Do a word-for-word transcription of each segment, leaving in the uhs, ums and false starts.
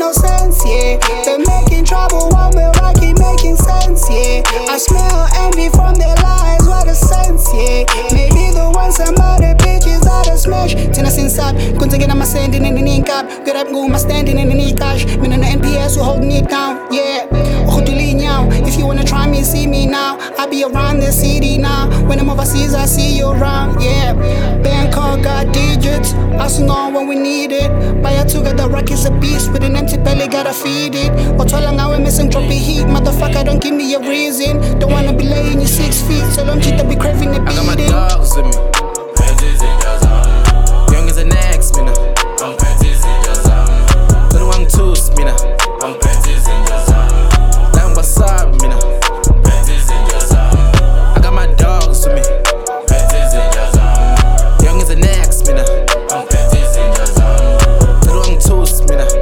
no sense, yeah. They're making trouble while we're rocking, making sense, yeah. I smell envy from their lies, what a sense, yeah. Maybe the ones some other bitches that I smash. Tina sinsab, kunta get my standing in the knee cap. Get up, go my standing in the knee cash. Me no N P S who holding it down, yeah. If you wanna try me, see me now. I be around the city now. When I'm overseas, I see you around, yeah. Bangkok got digits, us know when we need it. Buy together, rock is a beast with an empty belly, gotta feed it. Or tell now we're missing dropping heat, motherfucker, don't give me a reason. Don't wanna be laying you six feet, so don't cheat, be craving the beating. I got my dogs with me. Young as an ex, me now. Little one tools, me now. Lang basab, me now. I got my dogs with me. Young as an ex, me now. Little one tools, me now.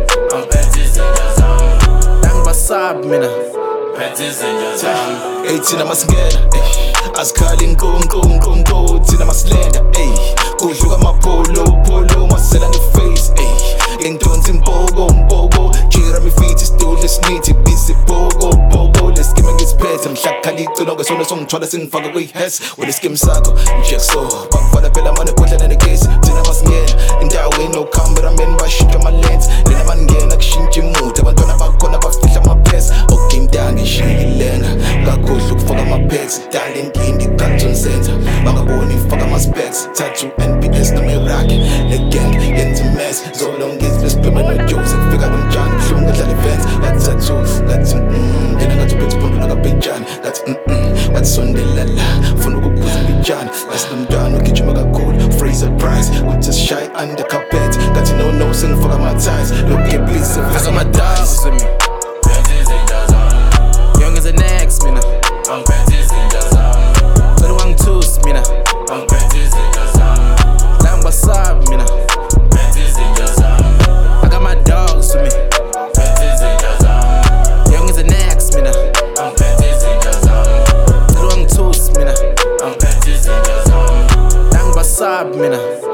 Lang basab, me now. Hey, Tina masingena, asikhali nko nko nko nko. Tina masilenda, ey, kudluka mapolo polo, masela ngeface, ey. Ngidonsa impogo mpogo, jira mi feet isitole sinithi busy pogo pogo. Le scheme ngisiphethe mhlakali icilo ngesona songithwala sengifaka kwi-hess. Wele scheme sakho nje so bakufana phela manje kodlana negesi. Tina masingena indaweni no cameraman bashintsha ama-lens. Lena maningena kushintsha imood, abantwana bakhona bafihla ama-pets. Okay mdanga ishikilenga ngakhohlwa ukufaka ama-packs. Dala inkindi cartoon center bangaboni faka ama-specs. Tattoo N P S nameraki negang yenza mess. Zolo ngizibesiphema no-jokes ekufika nomjani buhlungu ngadlala events. Ngathi tattoos ngathi mm yena ngathi uphethe uphondula kabhejani. Ngathi mm ngathi sondela la funa ukukhuza mbijani. Ngathi nomntwana ugijima kakhulu Fraser Price uthi shy under carpet. Ngathi no no sengifaka ama-ties. Look at please I got my dogs with me. Young as an ex, me now. Little one tools, me now. Lang basab, me now. I got my dogs with me. Young as an ex, me now. Little one tools, me now. Lang basab, me now.